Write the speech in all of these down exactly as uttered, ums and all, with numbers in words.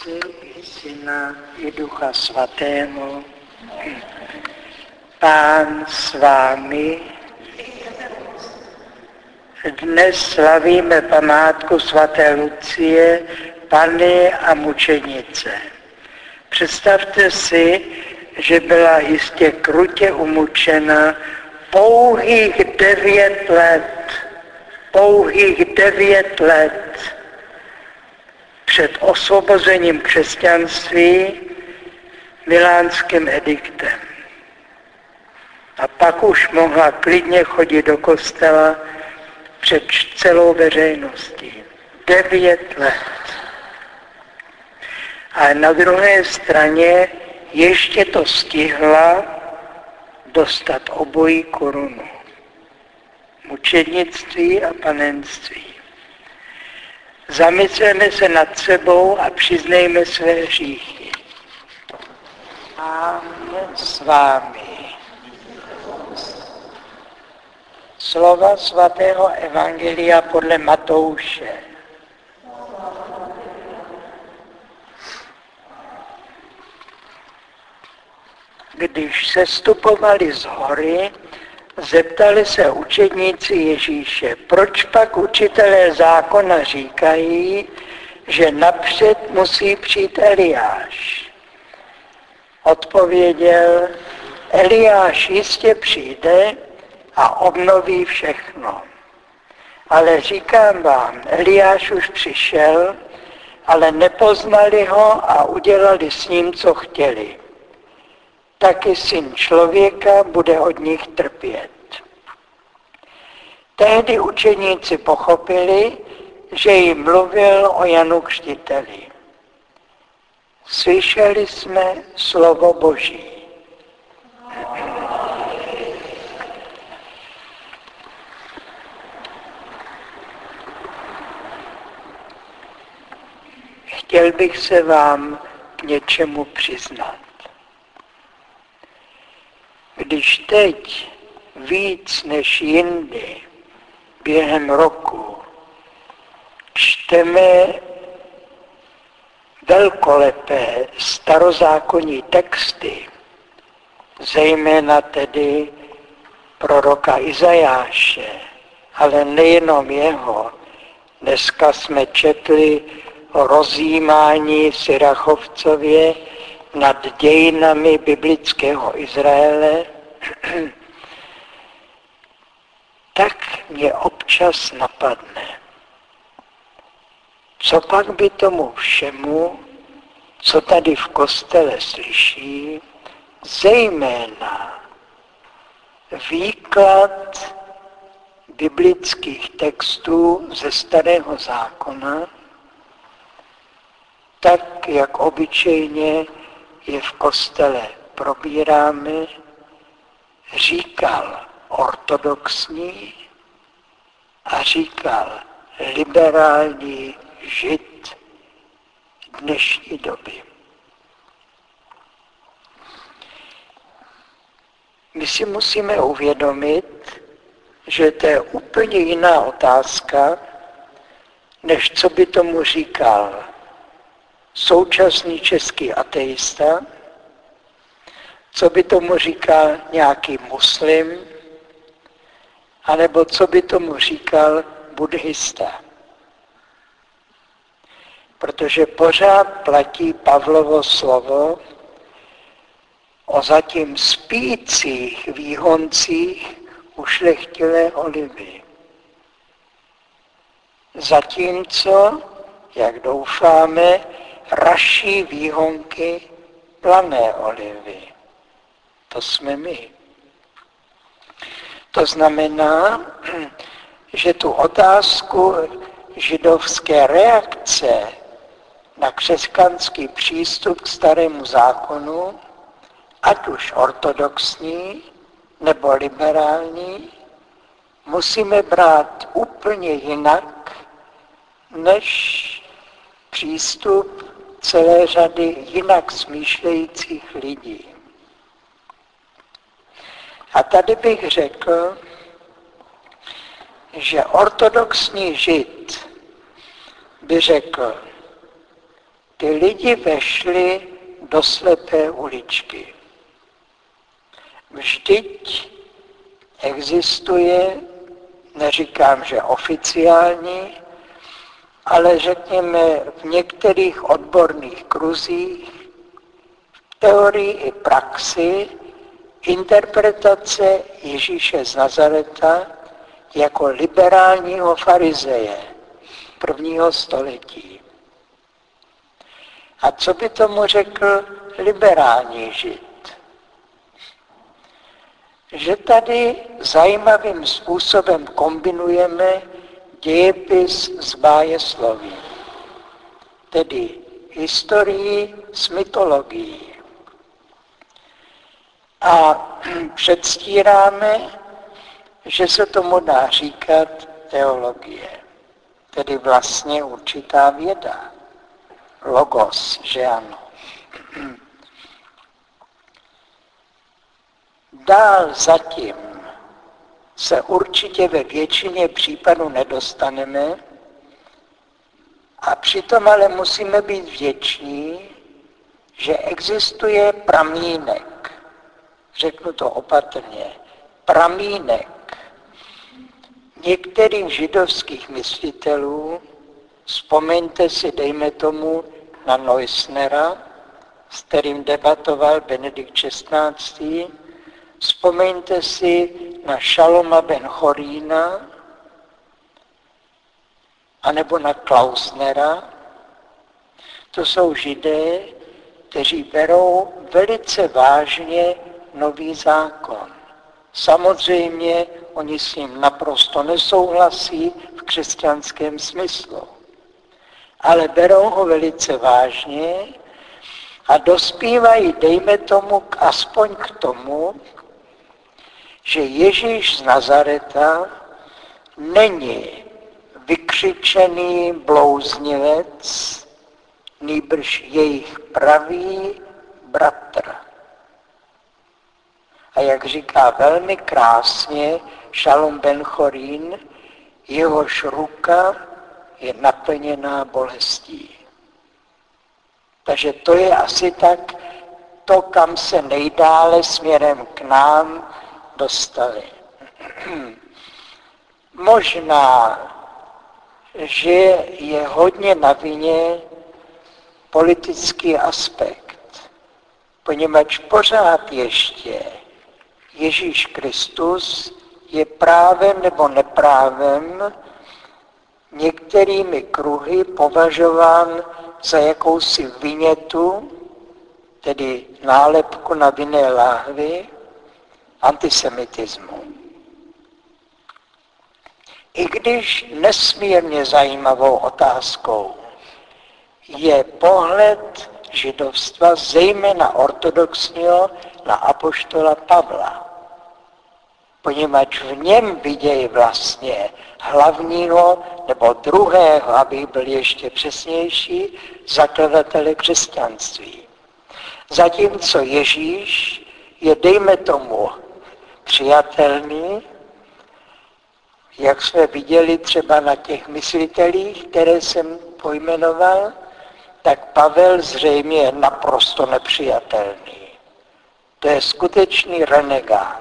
Otce i Syna i Ducha Svatého. Pán s vámi. Dnes slavíme památku svaté Lucie, Panny a mučenice. Představte si, že byla jistě krutě umučena pouhých devět let. Pouhých devět let před osvobozením křesťanství milánským ediktem. A pak už mohla klidně chodit do kostela před celou veřejností. Devět let. A na druhé straně ještě to stihla dostat obojí korunu. Mučednictví a panenství. Zamysleme se nad sebou a přiznejme své hříchy. Pán s vámi. Slova svatého evangelia podle Matouše. Když sestupovali z hory, zeptali se učedníci Ježíše, proč pak učitelé zákona říkají, že napřed musí přijít Eliáš. Odpověděl, Eliáš jistě přijde a obnoví všechno. Ale říkám vám, Eliáš už přišel, ale nepoznali ho a udělali s ním, co chtěli. Taky Syn člověka bude od nich trpět. Tehdy učeníci pochopili, že jim mluvil o Janu Křtiteli. Slyšeli jsme slovo Boží. Chtěl bych se vám k něčemu přiznat. Když teď víc než jindy během roku čteme velkolepé starozákonní texty, zejména tedy proroka Izajáše, ale nejenom jeho. Dneska jsme četli o rozjímání v Sirachovcově nad dějinami biblického Izraele, tak mě občas napadne, co pak by tomu všemu, co tady v kostele slyší, zejména výklad biblických textů ze Starého zákona, tak, jak obyčejně je v kostele probíráme, říkal ortodoxní a říkal liberální žid dnešní doby. My si musíme uvědomit, že to je úplně jiná otázka, než co by tomu říkal současný český ateista, co by tomu říkal nějaký muslim, anebo co by tomu říkal buddhista. Protože pořád platí Pavlovo slovo o zatím spících výhoncích ušlechtilé olivy. Zatímco, jak doufáme, raší výhonky plané olivy. To jsme my. To znamená, že tu otázku židovské reakce na křesťanský přístup k Starému zákonu, ať už ortodoxní nebo liberální, musíme brát úplně jinak, než přístup celé řady jinak smýšlejících lidí. A tady bych řekl, že ortodoxní žid by řekl, ty lidi vešli do slepé uličky. Vždyť existuje, neříkám, že oficiální, ale řekněme v některých odborných kruzích, v teorii i praxi, interpretace Ježíše z Nazareta jako liberálního farizeje prvního století. A co by tomu řekl liberální žid? Že tady zajímavým způsobem kombinujeme dějepis s bájesloví, tedy historii s mytologií. A předstíráme, že se tomu dá říkat teologie, tedy vlastně určitá věda. Logos, že ano. Dál zatím se určitě ve většině případů nedostaneme a přitom ale musíme být vděční, že existuje pramínek. Řeknu to opatrně. Pramínek některých židovských myslitelů, vzpomeňte si, dejme tomu, na Neusnera, s kterým debatoval Benedikt šestnáctý. Vzpomeňte si na Šaloma ben Chorína, anebo na Klausnera. To jsou židé, kteří berou velice vážně nový zákon. Samozřejmě oni s ním naprosto nesouhlasí v křesťanském smyslu, ale berou ho velice vážně a dospívají, dejme tomu, aspoň k tomu, že Ježíš z Nazareta není vykřičený blouznivec, nýbrž jejich pravý bratr. A jak říká velmi krásně Šalom ben Chorín, jehož ruka je naplněná bolestí. Takže to je asi tak to, kam se nejdále směrem k nám dostali. Možná, že je hodně na vině politický aspekt, poněvadž pořád ještě Ježíš Kristus je právem nebo neprávem některými kruhy považován za jakousi vinětu, tedy nálepku na vinné láhvi, antisemitismu. I když nesmírně zajímavou otázkou je pohled židovstva, zejména ortodoxního, na apoštola Pavla, poněvadž v něm vidějí vlastně hlavního nebo druhého, aby byl ještě přesnější, zakladatele křesťanství. Zatímco Ježíš je, dejme tomu, přijatelný, jak jsme viděli třeba na těch myslitelích, které jsem pojmenoval, tak Pavel zřejmě je naprosto nepřijatelný. To je skutečný renegát.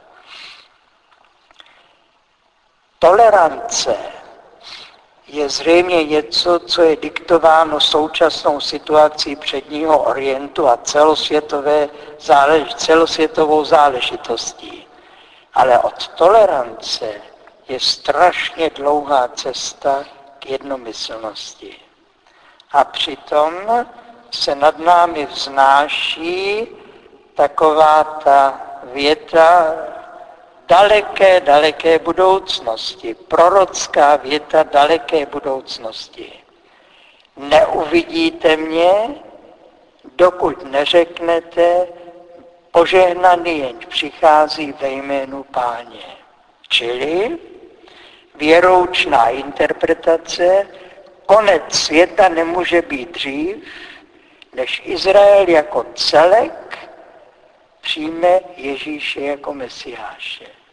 Tolerance je zřejmě něco, co je diktováno současnou situací předního Orientu a celosvětové zálež, celosvětovou záležitostí. Ale od tolerance je strašně dlouhá cesta k jednomyslnosti. A přitom se nad námi vznáší taková ta věta daleké, daleké budoucnosti, prorocká věta daleké budoucnosti. Neuvidíte mě, dokud neřeknete, požehnaný jenž přichází ve jménu Páně. Čili věroučná interpretace, konec světa nemůže být dřív, než Izrael jako celek přijme Ježíše jako Mesiáše.